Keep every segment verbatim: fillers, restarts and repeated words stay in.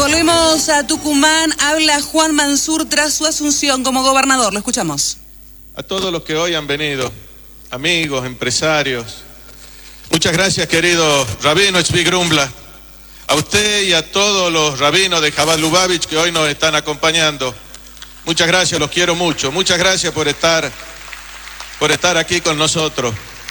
volvemos a Tucumán. Habla Juan Mansur tras su asunción como gobernador. Lo escuchamos. A todos los que hoy han venido, amigos, empresarios, muchas gracias, querido rabino Tzvi Grumblat, a usted y a todos los rabinos de Chabad Lubavitch que hoy nos están acompañando. Muchas gracias, los quiero mucho. Muchas gracias por estar, por estar aquí con nosotros.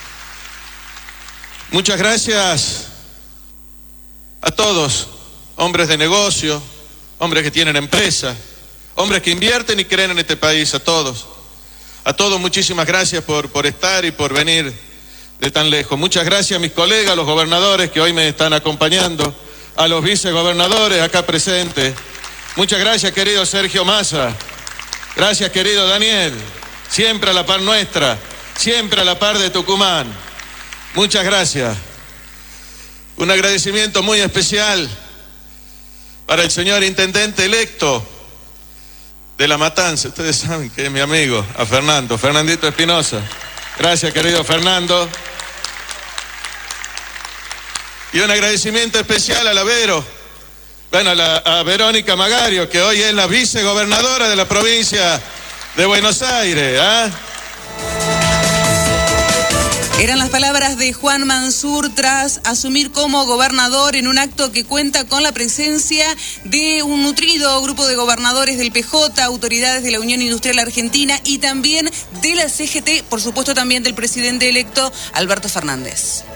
Muchas gracias a todos, hombres de negocio, hombres que tienen empresas, hombres que invierten y creen en este país, a todos. A todos muchísimas gracias por, por estar y por venir de tan lejos. Muchas gracias a mis colegas, los gobernadores que hoy me están acompañando, a los vicegobernadores acá presentes. Muchas gracias, querido Sergio Massa. Gracias, querido Daniel. Siempre a la par nuestra, siempre a la par de Tucumán. Muchas gracias. Un agradecimiento muy especial para el señor intendente electo de La Matanza. Ustedes saben que es mi amigo, a Fernando, Fernandito Espinosa. Gracias, querido Fernando. Y un agradecimiento especial a la Vero, bueno, a, la, a Verónica Magario, que hoy es la vicegobernadora de la provincia de Buenos Aires, ¿ah? ¿eh? Eran las palabras de Juan Mansur tras asumir como gobernador en un acto que cuenta con la presencia de un nutrido grupo de gobernadores del P J, autoridades de la Unión Industrial Argentina y también de la C G T, por supuesto también del presidente electo Alberto Fernández.